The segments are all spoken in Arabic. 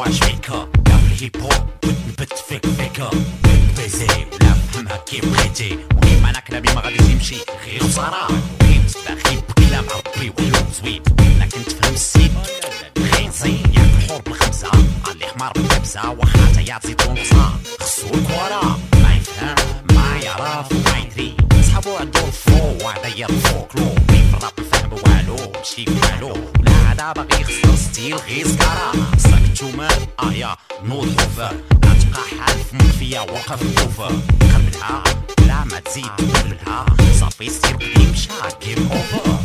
واش فيكا يا في الهيب هوب نبت فيك فيكا بيزي ولا فهمها كيف بغيتي وكيف معنى كلامي ما غاديش يمشي غير خسارة كاين تباخي بكلام ربي وحلو زوين لكن تفهم السيد غير نصيب ياك الحور بالخمسة علي حمار بالكبسة وخا تايا زيتون قصا خصو الكورة ما يفهم ما يعرف ما يدري صحابو عندو الفلو وعدا يرفو كلو في الراب الفهم والو مشي بحالو ولا هذا باغي يخسر ستيل غير سكارة صاك نتوما يا نوض حوفر غتبقى حال في مخفية وقف الكوفر قبلها لا ما تزيد تقبلها صافي ستيل قديم مشى جيم اوفر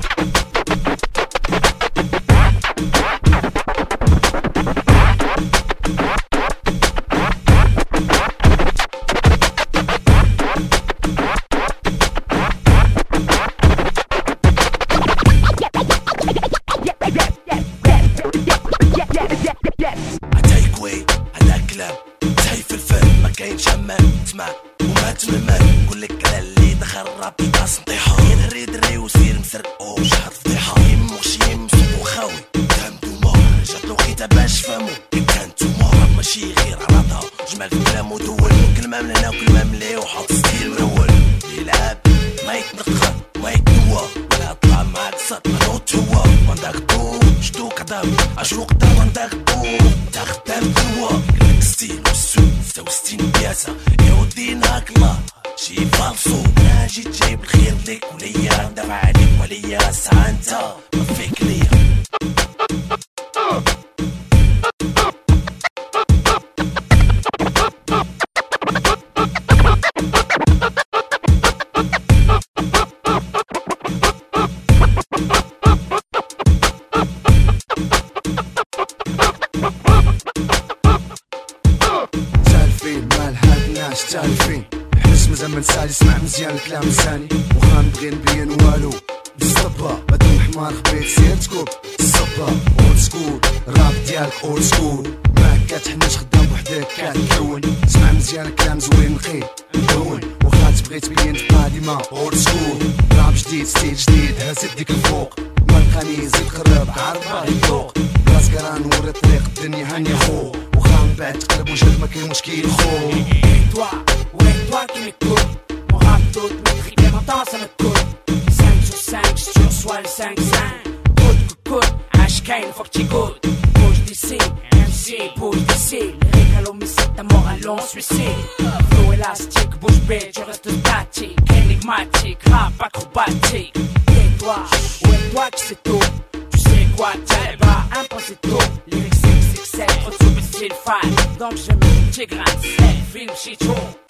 تسمع وما تململ نقولك على اللي دخل راب يباس نطيحو يدري دري وسير مسرقو شحال فضيحة يمو شيم صوتو خاوي دام دوما جاتلو خيتا باش فهمو كان نتوما راب ماشي غير عراضة جمال في كلامو دول كلمة من هنا وكلمة من ليه وحط ستيل مرول يلعب ما يتنقر ما يتنوى ولا طلع معاك سطر نوت هو ونداك دو شدو قدام عشرو قدام ونداك دو تا خدام دوا قلك ستيل والسوق 66 بياسة يودين هاك الله شي فالصو انا جيت جايب الخير ليك وليا ندافع عليك وليا ساعة انت ما فيك ليا تعرفين حس مزال ما نسالي سمع مزيان الكلام لساني وخا نبغي نبين والو بالصبا بدون حمار خبيت سير تكوب الصبا اولد سكول راب ديالك اولد سكول ما كتحناش خدام بوحدك كتكون سمع مزيان الكلام زوين نقي مدون وخا تبغي تبين تبقى ديما اولد سكول راب جديد ستيل جديد هز يديك الفوق ما لقاني زيد قرب عارف باغي الذوق راس كرا نوري طريق الدنيا هاني خو وخا من بعد تقلب وجهك ما كاين مشكل خو toi qui m'écoutes, mon rap tout maîtrise et maintenant ça me coûte 5 sur 5, je reçois le 5-5 Coute, HK, il faut que tu goûtes Bouge d'ici, MC, bouge d'ici Lyrique à l'homicide, ta morale on suicide Flow élastique, bouge bête, je reste statique Énigmatique, rap acrobatique Et toi, où est toi qui sais tout Tu sais quoi, t'as pas imposé tout Lyrique 667, trop de style fan Donc je mets un petit grain de sel, film shit show